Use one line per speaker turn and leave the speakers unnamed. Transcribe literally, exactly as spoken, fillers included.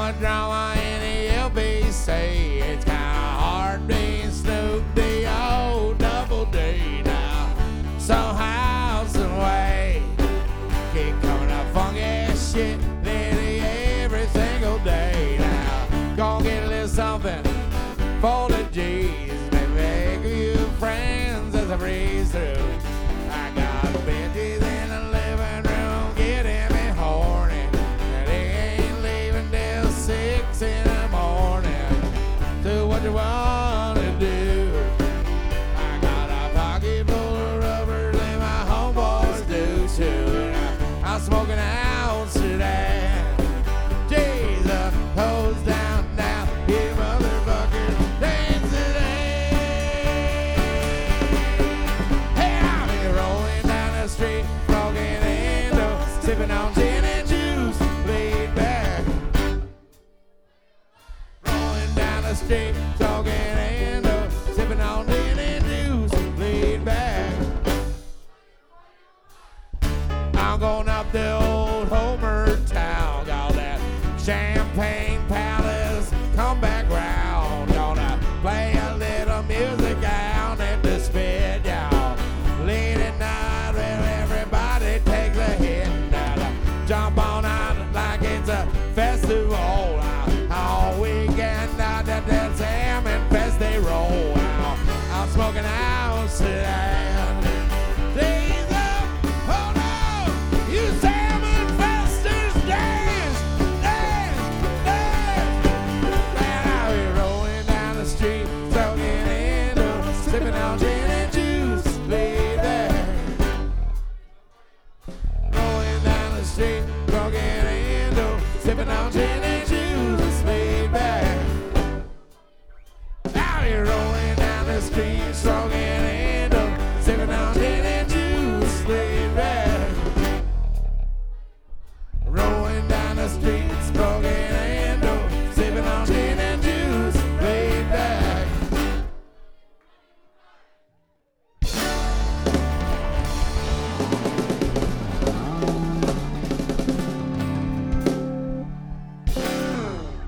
much drama in the L B C. It's kinda hard being Snoop D O Double D now. So how's the way? Keep coming up funky shit nearly every single day now. Gonna get a little something for the G's. Maybe a few friends as I breeze through. I got bitches in the living room getting me horny. And they ain't leaving till six in the morning. Do what you want to do. I got a pocket full of rubbers and my homeboys do too. And I, I'm smoking out today. Jesus, hose down now, you motherfuckers, dance today. Hey, I'll be rolling down the street, smoking Indo, sipping on gin and juice, laid back. Rolling down the street, smoking Indo, sipping on gin and juice, laid back. I'm going up the old Homer town, all that sham.